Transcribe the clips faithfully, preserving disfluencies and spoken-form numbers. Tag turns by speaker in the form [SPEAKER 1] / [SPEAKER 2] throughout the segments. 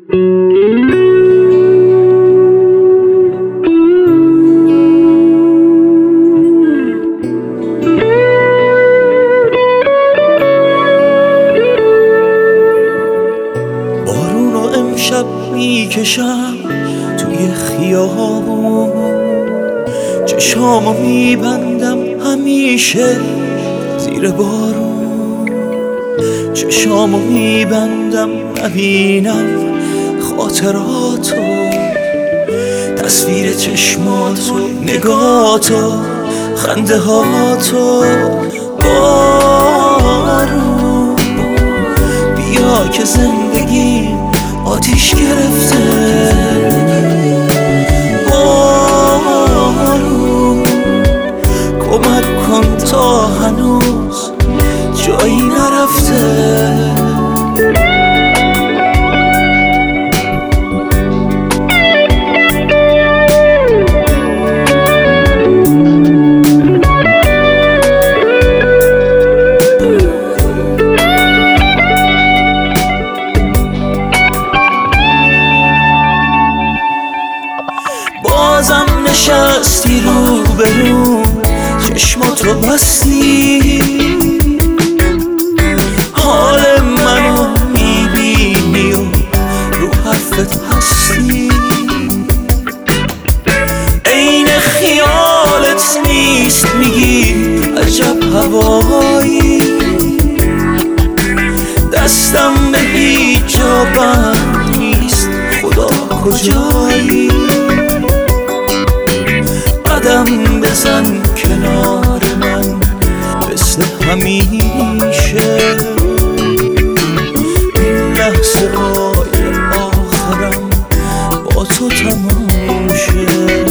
[SPEAKER 1] بارونو امشب میکشم توی خیابون، چشامو میبندم همیشه زیر بارون، چشامو میبندم نبینم خاطراتو، تصویر چشماتو، نگاتو، خنده هاتو. بارون بیا که زندگی آتیش گرفته، بارون کمک کن تا هنوز جایی نرفته. بازم نشستی رو برو، چشماتو بستی، حال منو میبینی و رو حرفت هستی. عین خیالت نیست میگی عجب هوایی، دستم به هیچ جا بند نیست خدا کجایی. قدم بزن کنار من مثل همیشه، این لحظه های آخرم با تو تموم شه.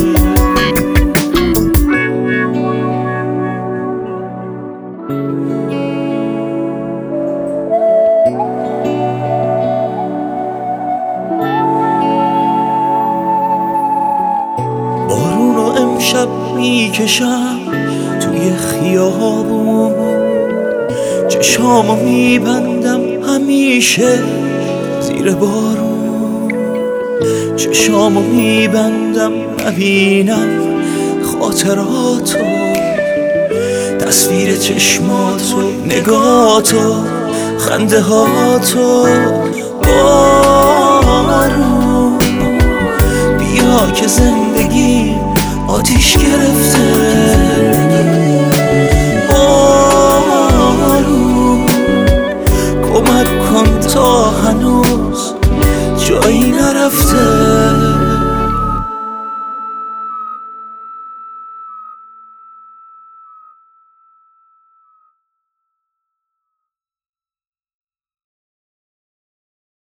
[SPEAKER 1] بارونو امشب میکشم توی خیابون، چشامو میبندم همیشه زیر بارون، چشامو میبندم نبینم خاطراتو، تصویر چشماتو، نگاتو، خنده هاتو. بارون بیا که زندگی آتیش گرفته،